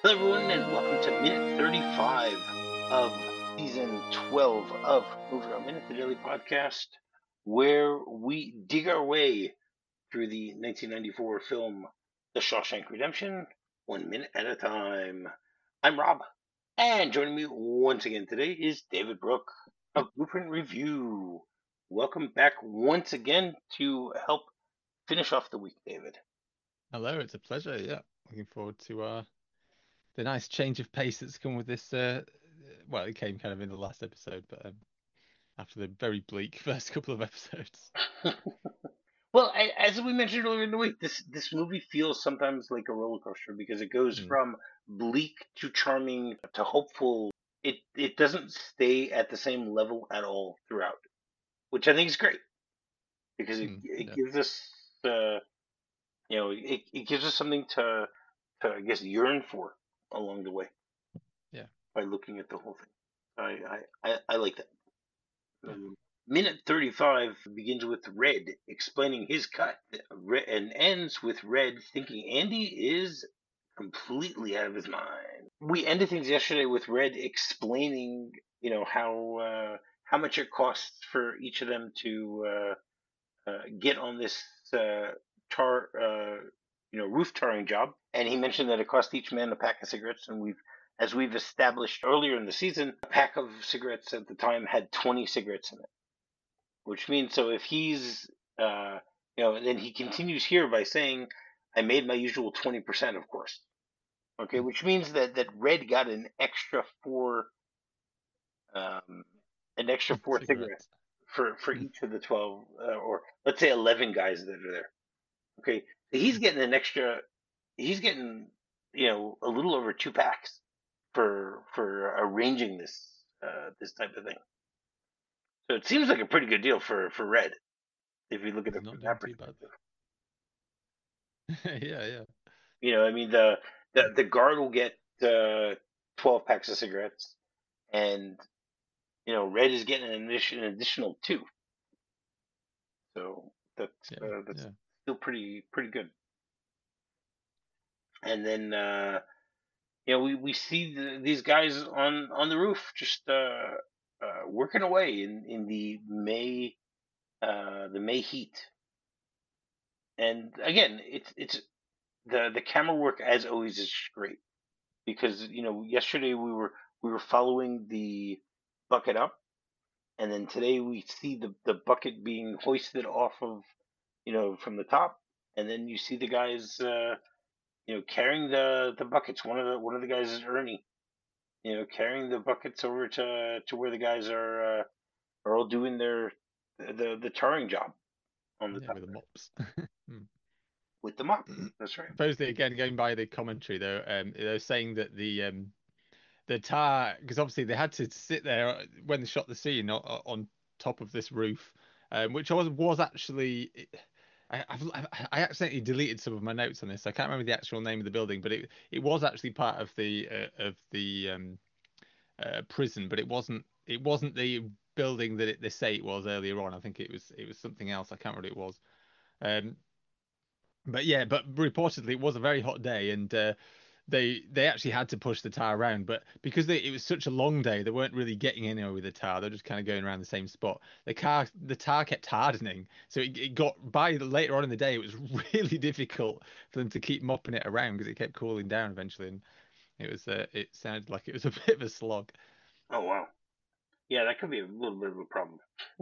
everyone, and welcome to minute 35 of season 12 of Movie On Minute, the daily podcast, where we dig our way through the 1994 film The Shawshank Redemption, 1 minute at a time. I'm Rob, and joining me once again today is David Brooke of Blueprint Review. Welcome back once again to help finish off the week, David. Hello, it's a pleasure. Yeah, looking forward to the nice change of pace that's come with this. Well, it came kind of in the last episode, but after the very bleak first couple of episodes. Well, as we mentioned earlier in the week, this movie feels sometimes like a roller coaster because it goes Mm, from bleak to charming to hopeful. It doesn't stay at the same level at all throughout, which I think is great because it yeah, gives us it gives us something to I guess yearn for along the way yeah, by looking at the whole thing. I like that. yeah. Minute 35 begins with Red explaining his cut and ends with Red thinking Andy is completely out of his mind. We ended things yesterday with Red explaining, how much it costs for each of them to get on this tar, roof tarring job, and he mentioned that it cost each man a pack of cigarettes, and as we've established earlier in the season, a pack of cigarettes at the time had 20 cigarettes in it, which means so if he's then he continues here by saying, I made my usual 20%, of course. Okay, Mm. which means that Red got um, an extra four cigarettes Cigarettes. for Mm, each of the 12, or let's say 11 guys that are there. Okay, so he's mm. getting an extra. He's getting a little over two packs for arranging this type of thing. So it seems like a pretty good deal for Red if you look at He's it not from doing that too bad. perspective. Yeah, yeah, I mean the guard will get 12 packs of cigarettes, and Red is getting an additional two. So that's yeah, still pretty good. And then we see these guys on the roof just working away in the May heat. And again, it's the camera work as always is great because yesterday we were following the bucket up, and then today we see the bucket being hoisted off of from the top, and then you see the guys carrying the buckets. One of the guys is Ernie, carrying the buckets over to where the guys are all doing the tarring job on the yeah, top with the there mops. Mm. with the mop. That's right. Supposedly, again, going by the commentary though, they're saying that the tar, because obviously they had to sit there when they shot the scene on top of this roof, which was actually. I accidentally deleted some of my notes on this. I can't remember the actual name of the building, but it was actually part of the prison, but it wasn't the building that they say it was earlier on. I think it was something else. I can't remember what it was. Um, but yeah, but reportedly it was a very hot day, and they actually had to push the tar around, but because it was such a long day, they weren't really getting anywhere with the tar. They're just kind of going around the same spot. The tar kept hardening, so it got by later on in the day. It was really difficult for them to keep mopping it around because it kept cooling down eventually, and it sounded like it was a bit of a slog. Oh wow. Yeah, that could be a little bit of a problem.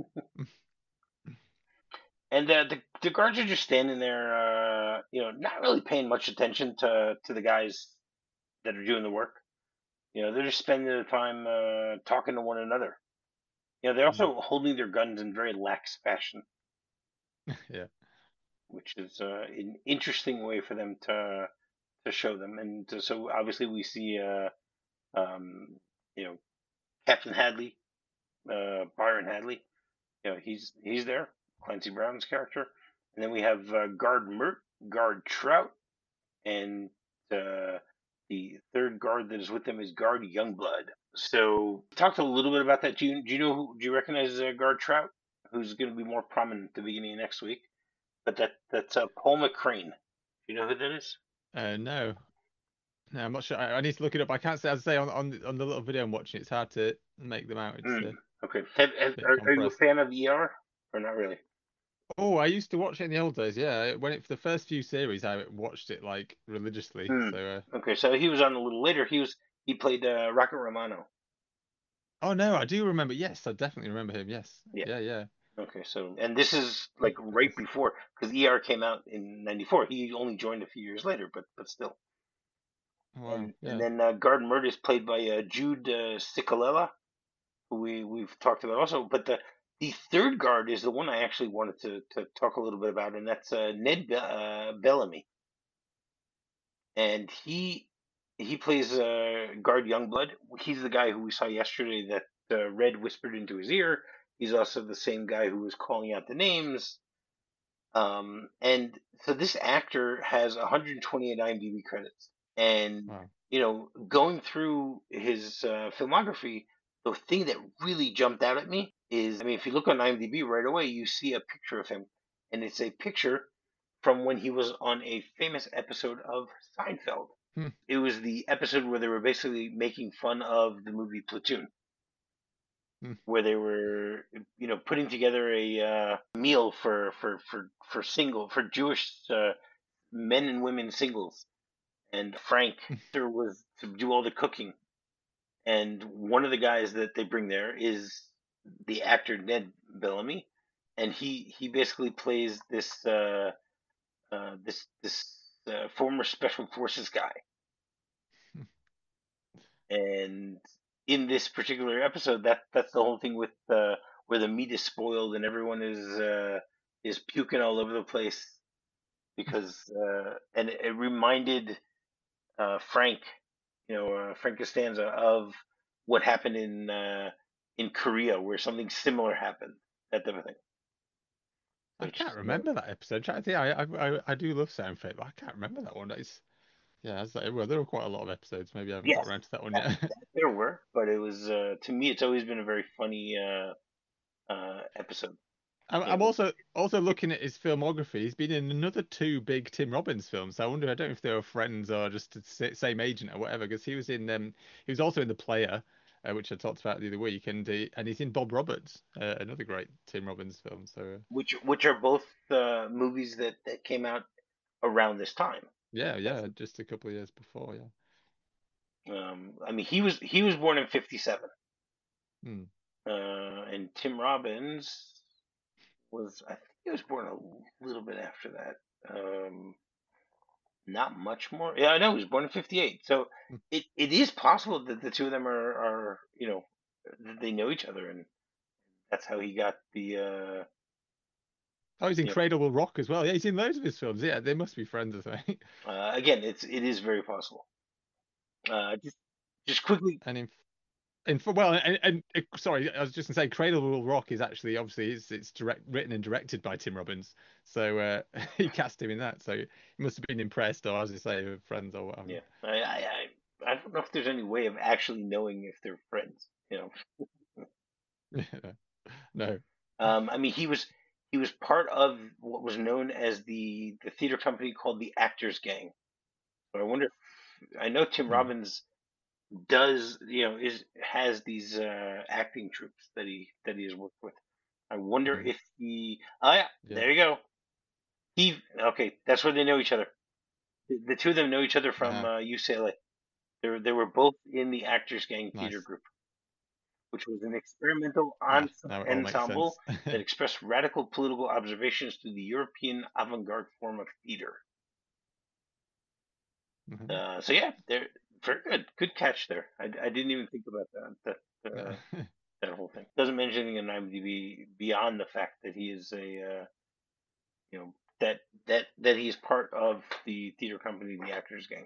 And the guards are just standing there, not really paying much attention to the guys that are doing the work. They're just spending their time talking to one another. They're Mm. also holding their guns in very lax fashion, Yeah, which is an interesting way for them to show them. And so obviously we see, um, you know, Captain Hadley, Byron Hadley. He's there, Clancy Brown's character, and then we have Guard Mert, Guard Trout, and uh, the third guard that is with them is Guard Youngblood. So talked a little bit about that. Do you recognize Guard Trout, who's going to be more prominent at the beginning of next week? But that's Paul McCrane. Do you know who that is? no, No, I'm not sure. I need to look it up. I can't say. As I say on the little video I'm watching, it's hard to make them out. It's Mm, a okay. bit Are you a compressed. fan of ER or not really? Oh, I used to watch it in the old days. Yeah, when it for the first few series, I watched it like religiously. Mm. So, Okay, so he was on a little later. He played Rocket Romano. oh no, I do remember. Yes, I definitely remember him. Yes, Yeah. yeah, yeah. Okay, so and this is Oh like right goodness. before because ER came out in '94. He only joined a few years later, but still. Oh, wow. And Yeah. then Guard Murder is played by Jude Cicolella, who we've talked about also. But the third guard is the one I actually wanted to talk a little bit about, and that's Bellamy, and he plays guard Youngblood. He's the guy who we saw yesterday that Red whispered into his ear. He's also the same guy who was calling out the names. And so this actor has 128 IMDb credits, and Wow. going through his filmography, the thing that really jumped out at me is, I mean, if you look on IMDb right away, you see a picture of him, and it's a picture from when he was on a famous episode of Seinfeld. Hmm. It was the episode where they were basically making fun of the movie Platoon, Hmm. where they were, putting together a meal for Jewish men and women singles, and Frank was to do all the cooking, and one of the guys that they bring there is the actor Ned Bellamy, and he basically plays this former special forces guy. And in this particular episode, that's the whole thing with where the meat is spoiled and everyone is puking all over the place because and it reminded Frank, Frank Costanza of what happened in Korea where something similar happened, that type of thing. So I it's can't just remember that episode. I'm trying to think. I do love Soundfate, but I can't remember that one. It's yeah. Well, there were quite a lot of episodes. Maybe I haven't got yes, around to that one that, yet. that there were, but it was to me it's always been a very funny episode. You I'm know, also looking at his filmography. He's been in another two big Tim Robbins films. So I wonder. I don't know if they were friends or just the same agent or whatever. Because he was in he was also in The Player, which I talked about the other week, and he's in Bob Roberts, another great Tim Robbins film. So which are both movies that came out around this time. yeah, That's yeah, just a couple of years before. Yeah. I mean he was born in '57, Hmm. and Tim Robbins I think he was born a little bit after that. Not much more. Yeah, I know he was born in '58. So it is possible that the two of them are they know each other, and that's how he got the Oh, he's in you Cradle Rock as well. Yeah, he's in loads of his films. Yeah, they must be friends, I think. again it is very possible. Just quickly. And well, sorry, I was just gonna say, Cradle Rock is actually obviously it's written and directed by Tim Robbins, so he cast him in that. So he must have been impressed, or as you say, with friends or what have you. Yeah, I don't know if there's any way of actually knowing if they're friends. No. I mean, he was part of what was known as the theater company called the Actors Gang. So I wonder if I know Tim Hmm. Robbins does has these acting troops that he has worked with. I wonder Hmm. if he. Oh yeah, Yeah. there you go. Okay. That's where they know each other. The two of them know each other from Ah, UCLA. They were both in the Actors Gang theater nice. group, which was an experimental Ah, now it all makes ensemble sense. that expressed radical political observations through the European avant-garde form of theater. Mhm. So yeah, they're very good catch there. I didn't even think about that whole thing. Doesn't mention anything in IMDb beyond the fact that he is you know, that he's part of the theater company, the Actors Gang.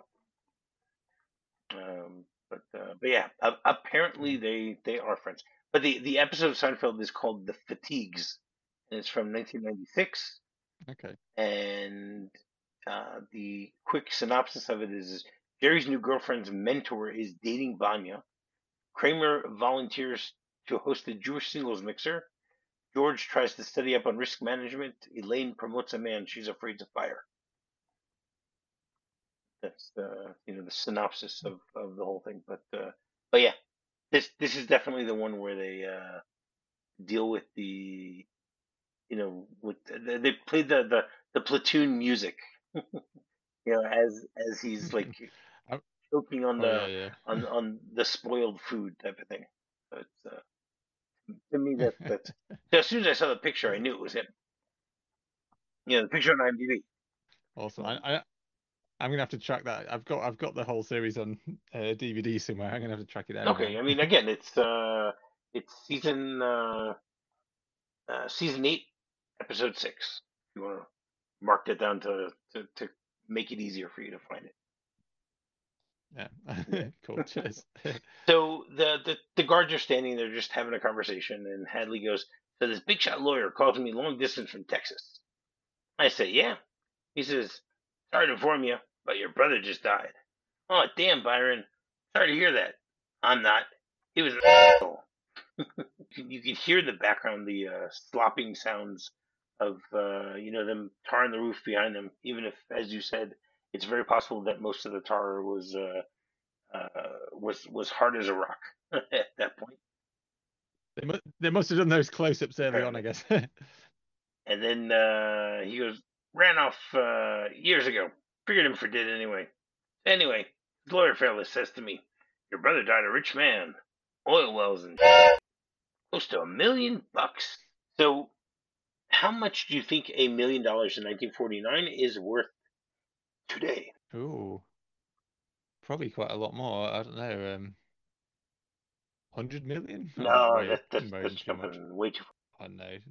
But yeah, apparently Yeah. they are friends. But the episode of Seinfeld is called The Fatigues, and it's from 1996. Okay. And the quick synopsis of it is Jerry's new girlfriend's mentor is dating Vanya. Kramer volunteers to host a Jewish singles mixer. George tries to study up on risk management. Elaine promotes a man she's afraid to fire. That's the synopsis of the whole thing. But yeah, this is definitely the one where they deal with with they played the platoon music, as he's like Oh, choking on oh the yeah, on the spoiled food type of thing. So it's to me that's yeah. so as soon as I saw the picture, I knew it was him. The picture on IMDb. Awesome. I'm gonna have to track that. I've got the whole series on DVD somewhere. I'm gonna have to track it down Okay, now. I mean, again, it's season 8, episode 6. If you want to mark that down to make it easier for you to find it. Yeah. Yeah. Cool. Cheers. So the guards are standing there just having a conversation, and Hadley goes, "So this big shot lawyer calls me long distance from Texas." I say, "Yeah." He says, "Sorry to inform you, but your brother just died." "Oh, damn, Byron. Sorry to hear that." "I'm not. He was an asshole." You could hear in the background the slopping sounds of them tarring the roof behind them. Even if, as you said, it's very possible that most of the tar was hard as a rock at that point, They must have done those close-ups early on, I apparently. guess. And then he goes, "Ran off years ago. Figured him for dead anyway. Anyway, the lawyer fella says to me, 'Your brother died a rich man, oil wells and close to $1 million.' So, how much do you think $1 million in 1949 is worth today?" Ooh, probably quite a lot more. I don't know. 100 million? Oh, No, way more than that's too much. jumping way too I don't know.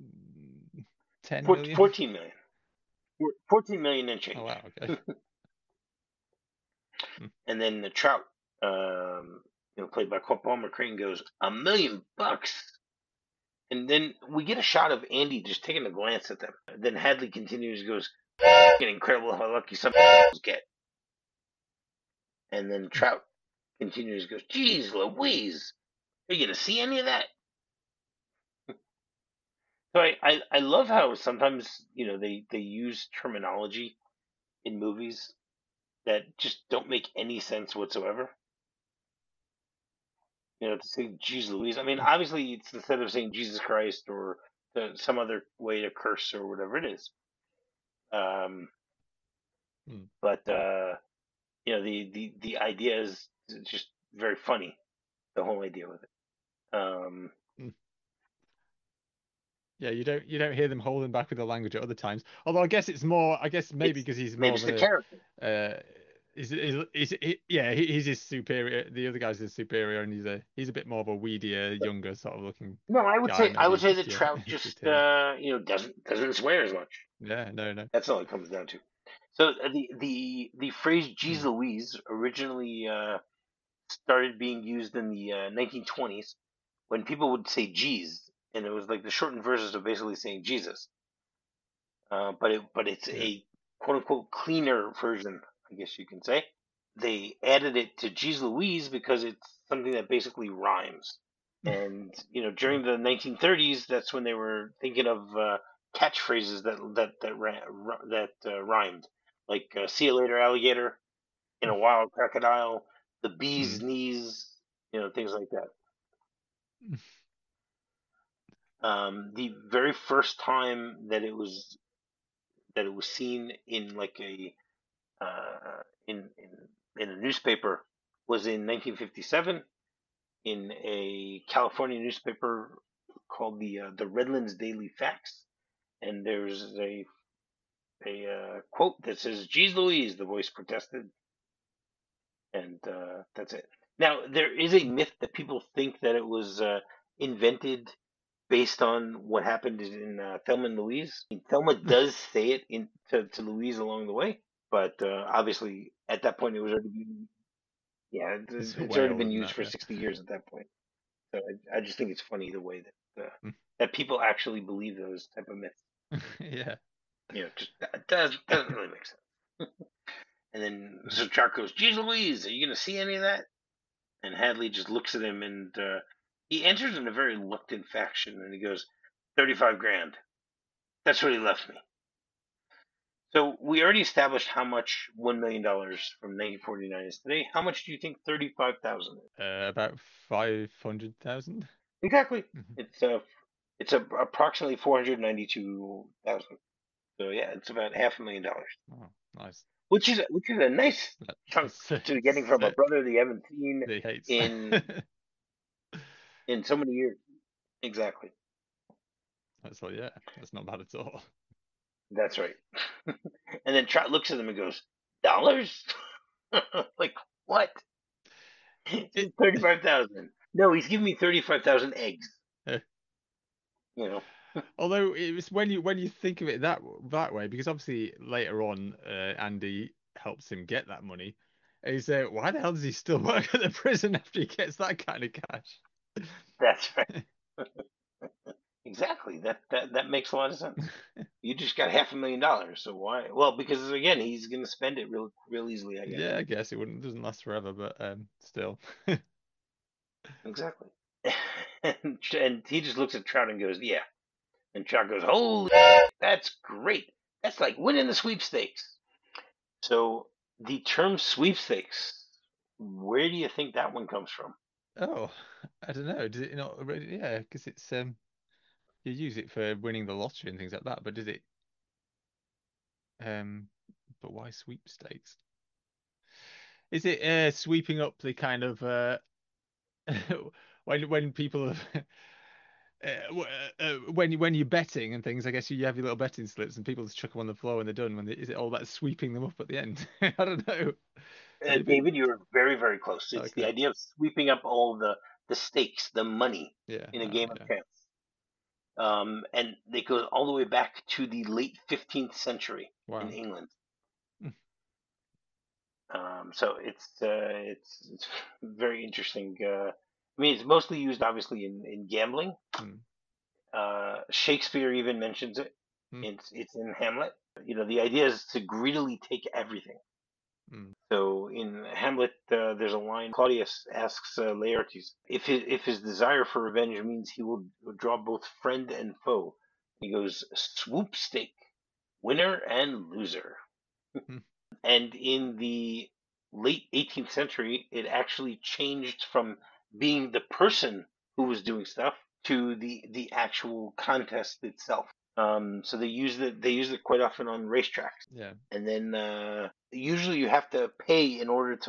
10 far. million? 14 million. 14 million and Oh change. wow. Okay. Hmm. And then the Trout, played by Palmer Crane, goes, $1 million. And then we get a shot of Andy just taking a glance at them. Then Hadley continues, goes, "Incredible how lucky some get." And then Trout continues, goes, "Geez, Louise, are you gonna see any of that?" So I love how sometimes they use terminology in movies that just don't make any sense whatsoever. To say "Jeez Louise," I mean, obviously it's instead of saying Jesus Christ or some other way to curse or whatever it is. Um, Hmm. but the idea is just very funny. The whole idea with it. Hmm. Yeah, you don't hear them holding back with the language at other times. Although I guess it's more. I guess maybe It's because he's maybe more it's of the a. character. Yeah, he's his superior. The other guy's his superior, and he's a bit more of a weedier, younger sort of looking No, guy. I Maybe would he's say just that yeah, Trout it's just just him. doesn't swear as much. Yeah, no. That's all it comes down to. So the phrase "Jeez Hmm. Louise" originally started being used in the 1920s when people would say "Jeez," and it was like the shortened versions of basically saying Jesus. But it's Yeah. a quote unquote cleaner version, I guess you can say. They added it to "Jeez Louise" because it's something that basically rhymes. And Hmm. during the 1930s, that's when they were thinking of catchphrases that rhymed, like "See you later, alligator," "In a wild crocodile," "The bee's Hmm. knees," things like that. The very first time that it was seen in like a uh, in a newspaper was in 1957 in a California newspaper called the Redlands Daily Fax, and there's a quote that says "Geez Louise," the voice protested, and that's it. Now there is a myth that people think that it was invented based on what happened in Thelma and Louise. I mean, Thelma does say it to Louise along the way, but obviously at that point it was already been, yeah, It's it's way already older been than used that. for 60 years at that point. So I just think it's funny the way Yeah. that people actually believe those type of myths. Yeah. Just that doesn't really make sense. And then so Chuck goes, "Geez Louise, are you gonna see any of that?" And Hadley just looks at him and he answers in a very reluctant fashion, and he goes, 35 grand. That's what he left me. So we already established how much $1 million from 1949 is today. How much do you think 35,000 is? About 500,000. Exactly. Mhm. Approximately 492,000. So yeah, it's about $500,000, Oh, nice. which is a nice chunk That's to getting from a brother that you haven't seen he hates. in in so many years. Exactly. That's all. Yeah, that's not bad at all. That's right. And then Trot looks at him and goes, "Dollars? Like what? It, 35,000. No, he's giving me 35,000 eggs. You know, although it was when you think of it that way, because obviously later on, Andy helps him get that money. Is why the hell does he still work at the prison after he gets that kind of cash? that's right. Exactly. That makes a lot of sense. You just got $500,000, so why? Well, because again, he's going to spend it real easily, I guess. Yeah, I guess it wouldn't doesn't last forever, but still. Exactly. And he just looks at Trout and goes, "Yeah." And Trout goes, "Holy, that's great. That's like winning the sweepstakes." So the term sweepstakes, where do you think that one comes from? Oh, I don't know. Does it not already? Yeah, because it's you use it for winning the lottery and things like that. But does it? Um, but why sweepstakes? Is it sweeping up the kind of when people have when you're betting and things? I guess you have your little betting slips and people just chuck them on the floor when they're done. Is it all that sweeping them up at the end? I don't know. Maybe. David, you're very, very close. It's the Okay. idea of sweeping up all the stakes, the money Yeah. in a game of Yeah. chance. And it goes all the way back to the late 15th century in Wow. England. So it's very interesting. I mean, it's mostly used obviously in gambling. Mm. Shakespeare even mentions it. Mm. It's in Hamlet. You know, the idea is to greedily take everything. Mm. So in Hamlet, there's a line. Claudius asks Laertes if his desire for revenge means he will draw both friend and foe. He goes swoop stake, winner and loser. Mm. And in the late 18th century, it actually changed from being the person who was doing stuff to the actual contest itself. So they use it quite often on racetracks. Yeah. And then usually you have to pay in order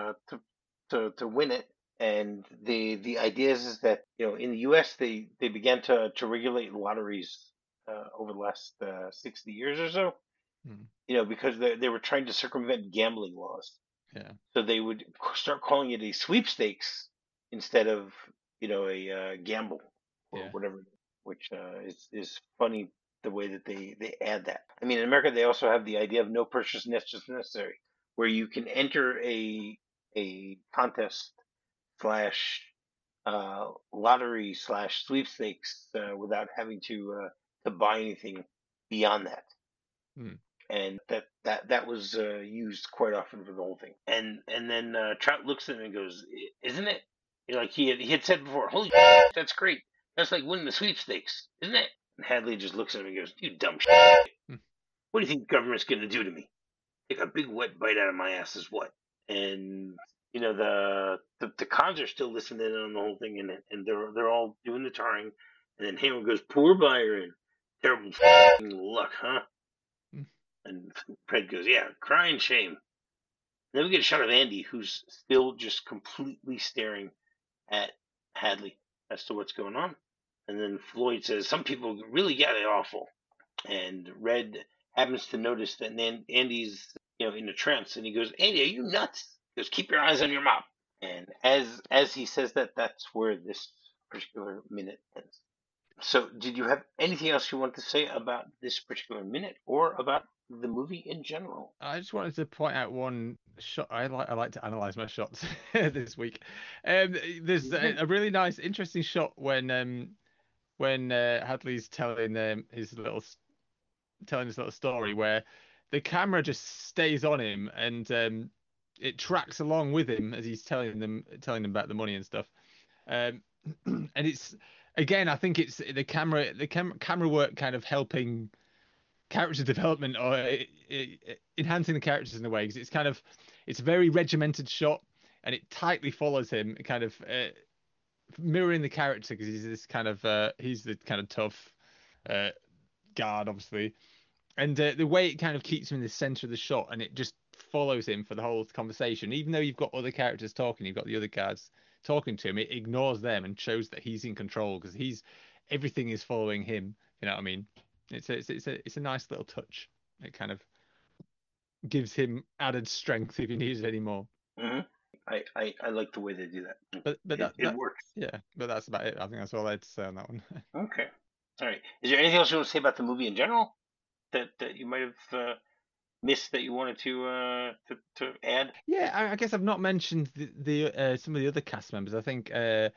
to win it. And the idea is that in the U.S. they began to regulate lotteries over the last 60 years or so. Mm. Because they were trying to circumvent gambling laws. Yeah. So they would start calling it a sweepstakes instead of a gamble or Yeah. whatever, which is funny the way that they add that. I mean, in America they also have the idea of no purchase necessary, where you can enter a contest slash lottery slash sweepstakes without having to buy anything beyond that. Mm. And that was used quite often for the whole thing. And then Trout looks at him and goes, "Isn't it?" Like he had said before, "Holy, that's great. That's like winning the sweepstakes, isn't it?" And Hadley just looks at him and goes, "You dumb shit. Mm. What do you think the government's going to do to me? Take a big wet bite out of my ass is what?" And the cons are still listening in on the whole thing, and they're all doing the tarring. And then Hammond goes, "Poor Byron, terrible luck, huh?" Mm. And Fred goes, "Yeah, crying shame." Then we get a shot of Andy, who's still just completely staring at Hadley as to what's going on. And then Floyd says, "Some people really got it awful." And Red happens to notice that Andy's in a trance, and he goes, "Andy, are you nuts?" He goes, "Keep your eyes on your mop." And as he says that, that's where this particular minute ends. So, did you have anything else you want to say about this particular minute or about the movie in general? I just wanted to point out one shot. I like to analyze my shots this week. There's a really nice, interesting shot when Hadley's telling his little story where the camera just stays on him and it tracks along with him as he's telling them about the money and stuff. Um, and it's again, I think it's the camera work kind of helping character development or enhancing the characters in a way, because it's a very regimented shot and it tightly follows him, kind of mirroring the character because he's this kind of he's the kind of tough uh, guard, obviously, and the way it kind of keeps him in the center of the shot and it just follows him for the whole conversation, even though you've got other characters talking, you've got the other guards talking to him, it ignores them and shows that he's in control because he's everything is following him. You know what I mean? It's a nice little touch. It kind of gives him added strength if he needs it anymore. Hmm. I like the way they do that. But It works. yeah, but that's about it. I think that's all I had to say on that one. Okay. All right. Is there anything else you want to say about the movie in general that you might have missed that you wanted to add? Yeah, I guess I've not mentioned the some of the other cast members. I think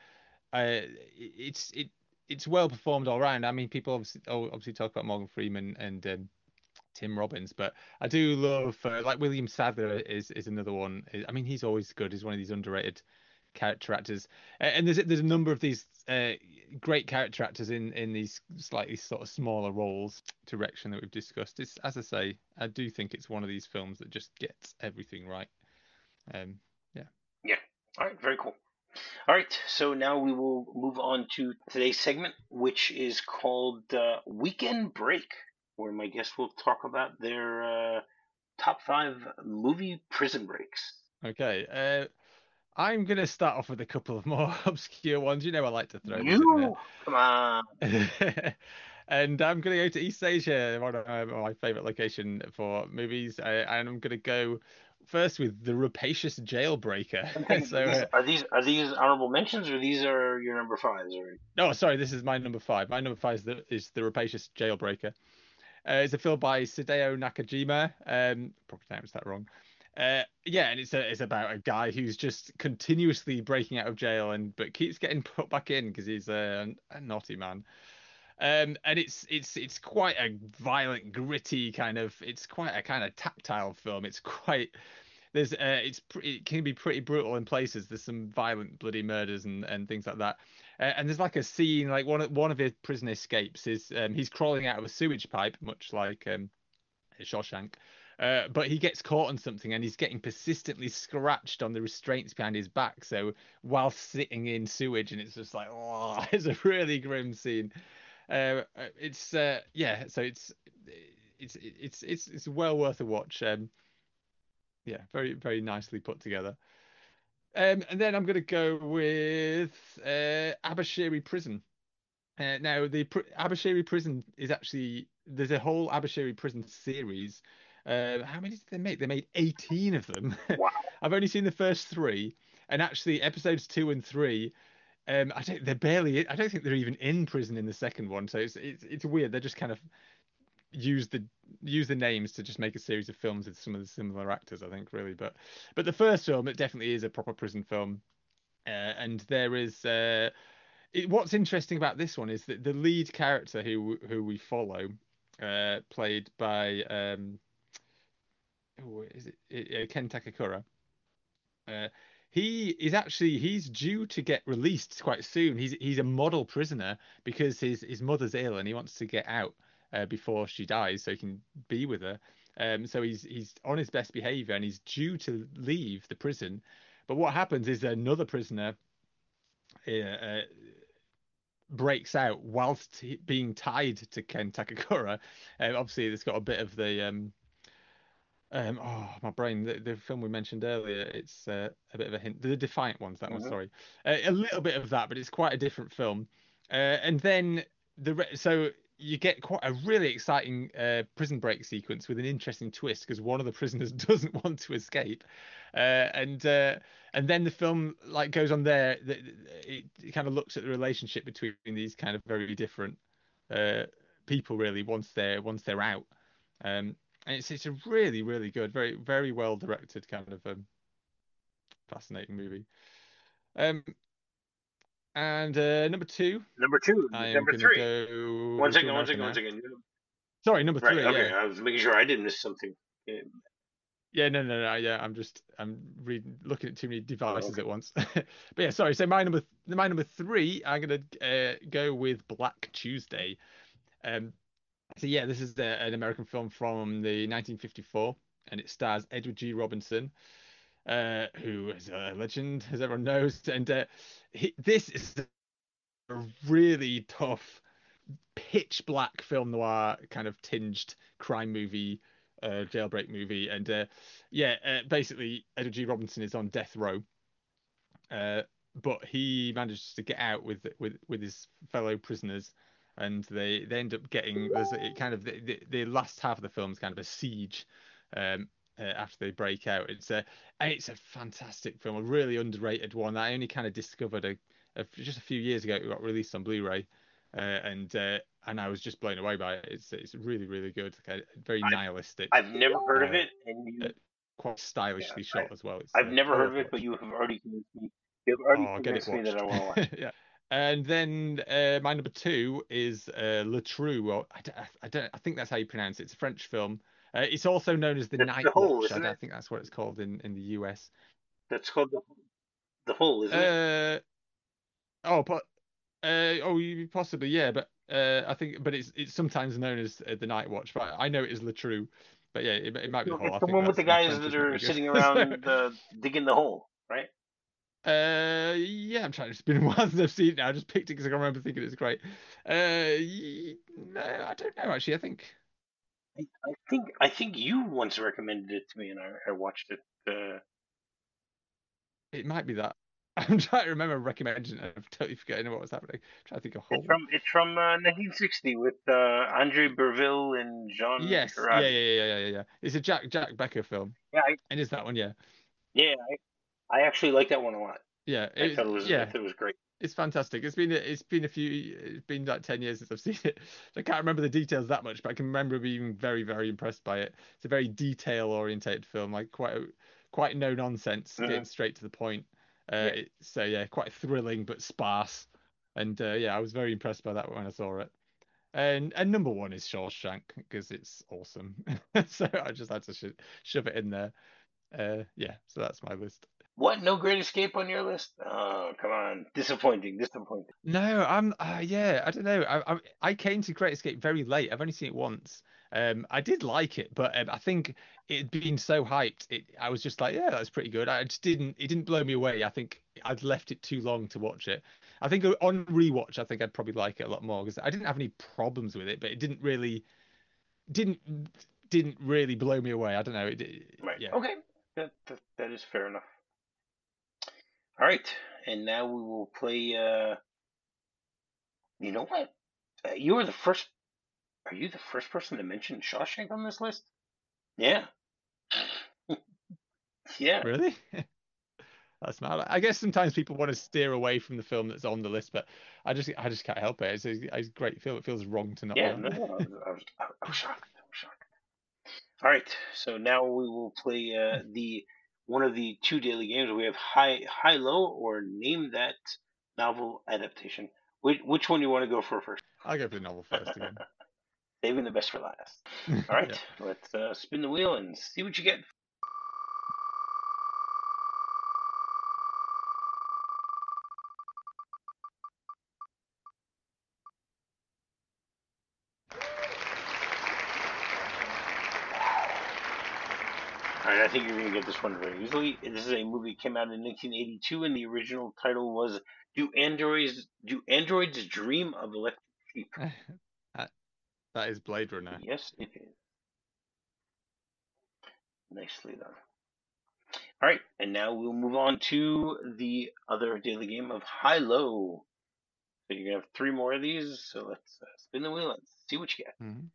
it's it's well performed all round. I mean, people obviously talk about Morgan Freeman and Tim Robbins, but I do love like William Sadler is another one. I mean, he's always good. He's one of these underrated character actors, and there's a number of these great character actors in these slightly sort of smaller roles. Direction that we've discussed. It's, as I say, I do think it's one of these films that just gets everything right. Yeah. Yeah. All right. Very cool. All right. So now we will move on to today's segment, which is called Weekend Break, where my guests will talk about their top 5 movie prison breaks. Okay. I'm gonna start off with a couple of more obscure ones. You know, I like to throw these in You come on. there. And I'm gonna go to East Asia, one of my favorite location for movies. And I'm gonna go first with The Rapacious I'm Jailbreaker. thinking, So, are these honorable mentions or these are your number fives? Or no, sorry, this is my number five. My number five is the Rapacious Jailbreaker. It's a film by Hideo Nakajima. Probably pronounced that wrong. Yeah, and it's about a guy who's just continuously breaking out of jail and but keeps getting put back in because he's a naughty man. And it's quite a violent, gritty kind of. It's quite a kind of tactile film. It's quite it can be pretty brutal in places. There's some violent, bloody murders and things like that. And there's like a scene like one of his prison escapes is he's crawling out of a sewage pipe, much like Shawshank. But he gets caught on something and he's getting persistently scratched on the restraints behind his back. So while sitting in sewage, and it's just like, oh, it's a really grim scene. It's yeah, so it's well worth a watch. Yeah, very very nicely put together. And then I'm gonna go with Abashiri Prison. Now, the Abashiri Prison is actually there's a whole Abashiri Prison series. How many did they make? They made 18 of them. wow. I've only seen the first three, and actually episodes two and three. They're barely. I don't think they're even in prison in the second one. So it's weird. They just kind of use the names to just make a series of films with some of the similar actors. I think really, but the first film it definitely is a proper prison film. And there is what's interesting about this one is that the lead character who we follow, played by who is it? Ken Takakura. Uh, he's due to get released quite soon. He's a model prisoner because his mother's ill and he wants to get out before she dies so he can be with her. So he's on his best behavior and he's due to leave the prison. But what happens is another prisoner breaks out whilst being tied to Ken Takakura. Obviously, it's got a bit of the oh my brain, the film we mentioned earlier. It's a bit of a hint. The Defiant Ones, that one. Hmm. Sorry, a little bit of that, but it's quite a different film. And then so you get quite a really exciting prison break sequence with an interesting twist because one of the prisoners doesn't want to escape, and then the film like goes on there. It kind of looks at the relationship between these kind of very different uh, people really once they're out. And it's a really really good, very very well directed kind of fascinating movie. Um, and number two, Number two, I am number gonna three. go One to second, America one now. second. Sorry, number Right. three. Okay. Yeah, I was making sure I didn't miss something. Yeah. yeah. No, no, no. Yeah, I'm reading, looking at too many Oh, devices okay. at once. But yeah, sorry. So my number three, I'm gonna go with Black Tuesday. Um, So yeah, this is an American film from the 1954, and it stars Edward G. Robinson, who is a legend, as everyone knows. And this is a really tough, pitch black film noir kind of tinged crime movie, jailbreak movie. And yeah, basically Edward G. Robinson is on death row, uh, but he manages to get out with his fellow prisoners, and they end up getting there's it kind of the last half of the film is kind of a siege. After they break out, it's a fantastic film, a really underrated one that I only kind of discovered just a few years ago. It got released on Blu-ray, and I was just blown away by it. It's really really good, very I've nihilistic, I've never heard of uh, it, and uh, you, quite yeah, stylishly shot as well. It's I've never well heard of worth it, but watching. you have already convinced me. You have already Oh, get it convinced me that I watched. want to watch it. Yeah. And then my number two is Le Trou. Or I think that's how you pronounce it. It's a French film. It's also known as The That's Night the hole, Watch. isn't I it? think that's what it's called in the US. That's called the hole, isn't it? Uh oh, but possibly yeah, but I think it's sometimes known as The Night Watch. But I know it is Le Trou. But yeah, it might be The Hole. It's I the think one with that's the my guys French that isn't are very good. sitting So, around digging the hole, right? yeah, I'm trying. It's been a while since I've seen it now. I just picked it because I can remember thinking it's great. No, I don't know actually. I think I think you once recommended it to me, and I watched it. it might be that. I'm trying to remember recommending it. I'm totally forgetting what was happening. trying to think of It's whole. from 1960 with Andre Berville and Jean Yes, yeah, Girardi. yeah, yeah, yeah, yeah, yeah. It's a Jack Becker film. Yeah, It is that one, yeah, yeah, I actually like that one a lot. yeah. I Yeah. thought it was great. It's fantastic. It's been like 10 years since I've seen it. So I can't remember the details that much, but I can remember being very, very impressed by it. It's a very detail orientated film, like quite no nonsense, Hmm. getting straight to the point. Yeah, So yeah, quite thrilling but sparse. And yeah, I was very impressed by that when I saw it. And number one is Shawshank because it's awesome. So I just had to shove it in there. Yeah, so that's my list. what? No Great Escape on your list? Oh, come on, disappointing, disappointing. No, I'm yeah, I don't know. I came to Great Escape very late. I've only seen it once. I did like it, but I think it'd been so hyped. I was just like, yeah, that's pretty good. I just didn't. It didn't blow me away. I think I'd left it too long to watch it. I think on rewatch, I think I'd probably like it a lot more because I didn't have any problems with it, but it didn't didn't really blow me away. I don't know. Right. Yeah. Okay. That is fair enough. All right. And now we will play. You know what? You were the first. Are you the first person to mention Shawshank on this list? Yeah. Yeah. Really? That's mad. I guess sometimes people want to steer away from the film that's on the list, but I just can't help it. It's a great film. It feels wrong to not be Yeah. on No. there. No. I was shocked. I was shocked. All right. So now we will play the one of the two daily games. We have high low or name that novel adaptation. Which one do you want to go for first? I'll go for the novel first again. Saving the best for last. All right. Yeah. Let's spin the wheel and see what you get. All right, I think you're going to get this one very easily. This is a movie that came out in 1982, and the original title was "Do Androids Dream of Electric Sheep?" That, that is Blade Runner. Yes, it is. Nicely done. All right, and now we'll move on to the other daily game of high low. So you're gonna have three more of these. So let's spin the wheel and see what you get. Mhm.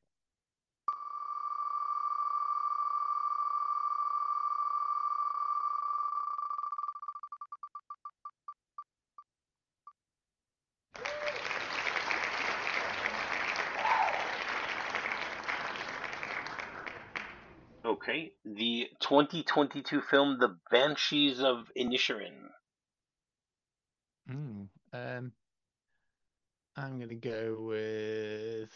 Okay, the 2022 film "The Banshees of Inisherin." Mm. I'm gonna go with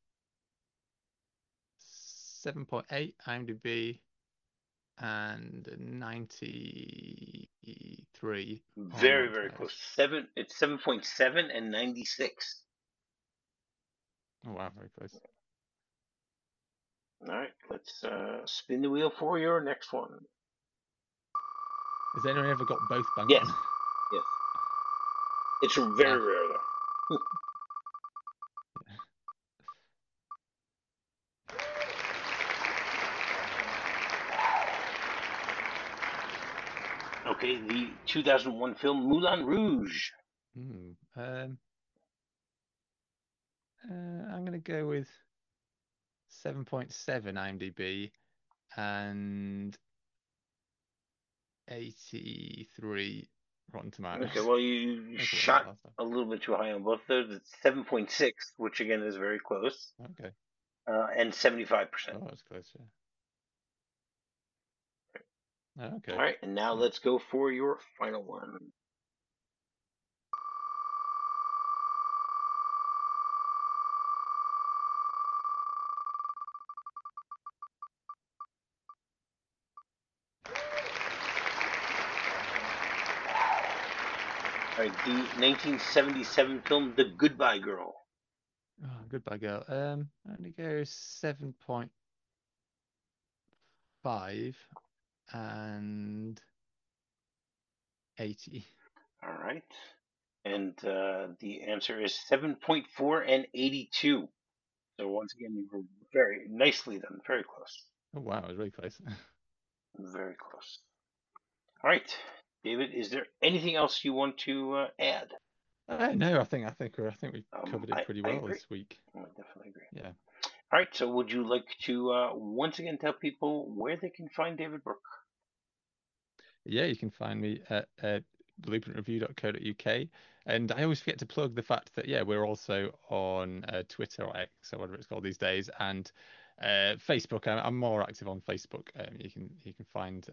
7.8 IMDb and 93 on Very, Rotten very close. Tomatoes. It's 7.7 and 96. Oh wow, very close. All right, let's spin the wheel for your next one. Has anyone ever got both bang Yes. on? Yes. It's very rare, though. Okay, the 2001 film Moulin Rouge. I'm going to go with 7.7 IMDb and 83 Rotten Tomatoes. Okay, well, you shot a little bit too high on both of those. It's 7.6, which again is very close. Okay. And 75%. Oh, that's close, yeah. Okay. All right, and now let's go for your final one. All right, the 1977 film The Goodbye Girl. Oh, Goodbye Girl. I'm gonna go 7.5 and 80. All right, and the answer is 7.4 and 82. So once again, you were very nicely done, very close. Oh wow, it was really close. Very close. All right, David, is there anything else you want to add? No, I think we've covered it pretty well this week. I definitely agree. Yeah. All right, so would you like to once again tell people where they can find David Brooke? Yeah, you can find me at blueprintreview.co.uk. And I always forget to plug the fact that, yeah, we're also on Twitter or X or whatever it's called these days, and Facebook. I'm more active on Facebook. You can find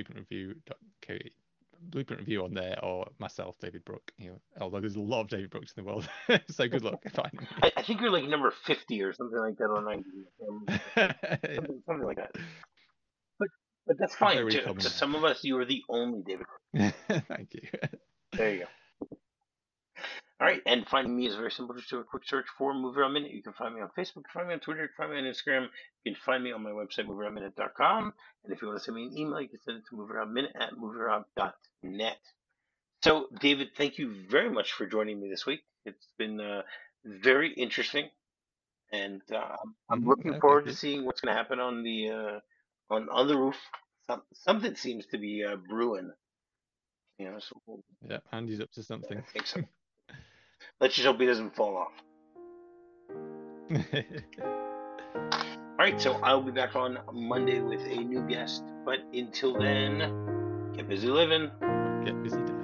Blueprint Review on there, or myself, David Brooke. Although there's a lot of David Brookes in the world, so good luck finding me. I think you're like number 50 or something like that on IMDb. Something like that. But that's fine. To some of us, you are the only David Brooke. Thank you. There you go. All right, and finding me is very simple. Just do a quick search for Movie Around Minute. You can find me on Facebook, you can find me on Twitter, you can find me on Instagram. You can find me on my website, moviearoundminute.com. And if you want to send me an email, you can send it to moviearoundminute@moviearound.net. So, David, thank you very much for joining me this week. It's been very interesting, and I'm looking forward to seeing what's going to happen on the roof. Something seems to be brewing. So yeah, Andy's up to something. I think so. Let's just hope he doesn't fall off. All right, so I'll be back on Monday with a new guest. But until then, get busy living. Get busy doing.